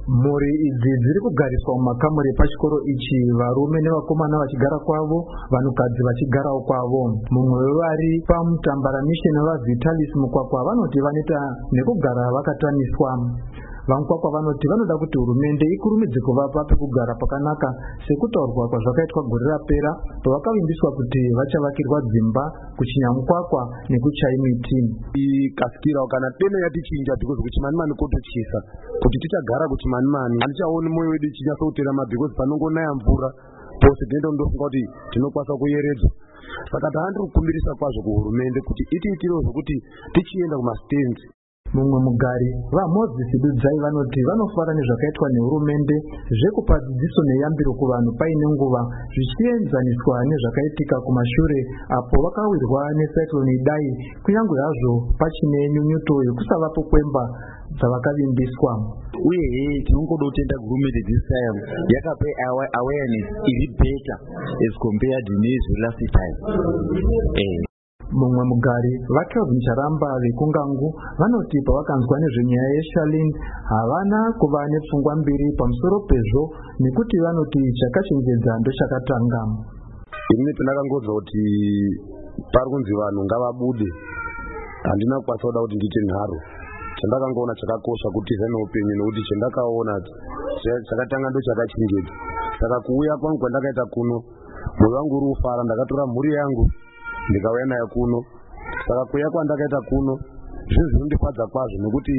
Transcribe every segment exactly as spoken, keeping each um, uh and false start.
Mhuri idzi dziri kugariswa mumakamuri epachikoro ichi, varume nevakomana vachigara kwavo, vanhukadzi vachigarawo kwavo. Mumwe wevari pamutambara mission vaVitalis Mukwakwa vanoti vanoita nekugara vakataniswa. Vamukwakwa vanoti vanoda kuti hurumende ikurumidze kuvapa pekugara pakanaka sekutaurwa kwazvakaitwa gore rapera pavakavimbiswa kuti vachavakirwa dzimba kuchinya Mukwakwa nekuchai miti. Ikasikirawo kana deme yatichinja because kuchimanimani kotochisa kuti tichagara kuchimanimani handichaoni moyo wedu chinyatsokuterama because panongonaya mvura pose tinoenda kundofunga kuti tinokwanisa kuyeredzwa. Saka taandiri kukumbirisa kwazvo kuhurumende kuti itiitirewo zvokuti tichienda kumasitenzi. Mumwe mugari vaMoses Dudzai vanoti vanofara nezvakaitwa nehurumende zvekupa dzidziso neyambiro kuvanhu paine nguva zvichienzaniswa nezvakaitika kumashure apo vakawirwa necyclone Idai, kunyange hazvo pachine nyunyuto yekusavapo kwemba dzavakavimbiswa. Uyehe tinongoda kutenda hurumende this time yakape awareness iri better as compared nezvelast time. Eh. Mumwe mugari vaKelvin Charamba vekungangu vanoti pavakanzwa nezvenyaya yeSharlene havana kuva nepfungwa mbiri pamusoro pezvo nekuti vanoti chakachengedza ndochakatanga. Ini pandakangodza kuti pari kunzi vanhu ngavabude handina kukwanisa kuda kuti ndiite nharo. Chandakangoona chakakosha kuti zane upenyu nekuti chandakaona chakatanga ndochakachengedza. Saka kuuya kwangu kwandakaita kuno mwoyo wangu uri kufara, ndakatora mhuri yangu ndikauya nayo kuno. Saka kuya kwandakaita kuno zvinhu zvinondifadza kwazvo nekuti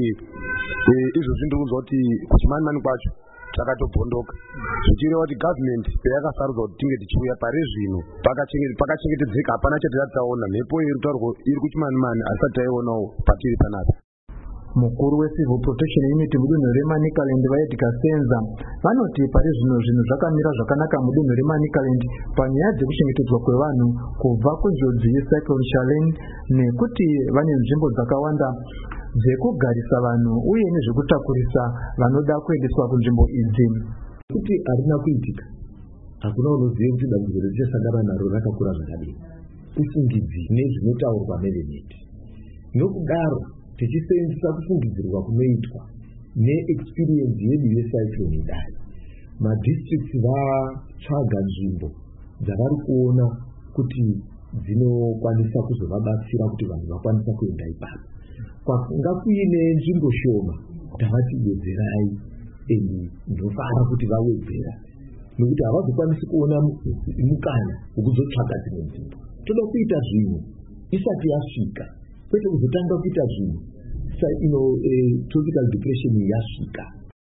izvozvi ndirikunzwa kuti kuchimanimani kwacho takatobhondoka zvichireva kuti gavhimende payakasarudza kuti tinge tichiuya pari zvino pakachengetedzeka, hapana chatisati taona. Mhepo iri kutaurwa iri kuchimanimani hatisati taionawo patiri panapa. Mukuru weCivil Protection Unit mudunhu reManicaland vaEdgar Senza vanoti pari zvino zvinhu zvakamira zvakanaka mudunhu reManicaland panyaya dzekuchengetedzwa kwevanhu kubva kunjodzi yecyclone Charlene, nekuti vane nzvimbo dzakawanda dzekugarisa vanhu uye nezvekutakurisa vanoda kuendeswa kunzvimbo idzi. Kuti harina kuitika, hakuna unoziva kuti dambudziko richasangana naro rakakura zvakadini. Kusungidzi nezvinotaurwa neveneti. Nokudaro tichiseenzesa kufungidzirwa kunoitwa neexperience yedu yecyclone Idai, madistricts vatsvaga nzvimbo dzavari kuona kuti dzinokwanisa kuzovabatsira kuti vanhu vakwanisa kuenda ipapo. Kwanga kuine nzvimbo shoma tavati wedzerai eni ndofara kuti vawedzera nekuti havazokwanisi kuona mukana wekuzotsvaga dzimwe nzvimbo. Toda kuita zvinhu isati yasvika, kwete kuzotanga kuita zvinhu ino tropical depression yasvika.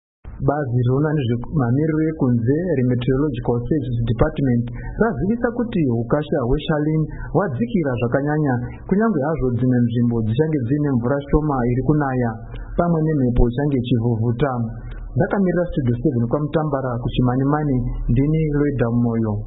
Bazi rinoona nezvemamiriro ekunze remeteorological services department razivisa kuti ukasha hweSharlene hwadzikira zvakanyanya, kunyange hazvo dzimwe nzvimbo dzichange dziine mvura shoma iri kunaya pamwe nemhepo ichange ichivhuvhuta. Ndakamirira studio seven kwaMutambara kuchimanimani, ndini Loida Moyo.